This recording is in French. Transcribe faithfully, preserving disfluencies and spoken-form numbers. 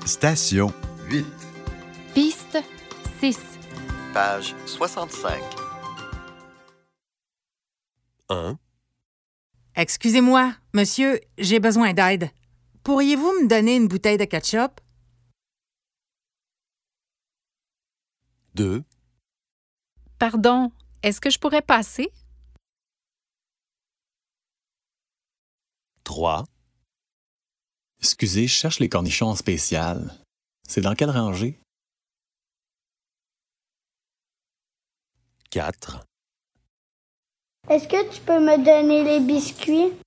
Station huit. Piste six. Page soixante-cinq. un. Excusez-moi, monsieur, j'ai besoin d'aide. Pourriez-vous me donner une bouteille de ketchup? deux. Pardon, est-ce que je pourrais passer? trois. Excusez, je cherche les cornichons en spécial. C'est dans quelle rangée? quatre. Est-ce que tu peux me donner les biscuits?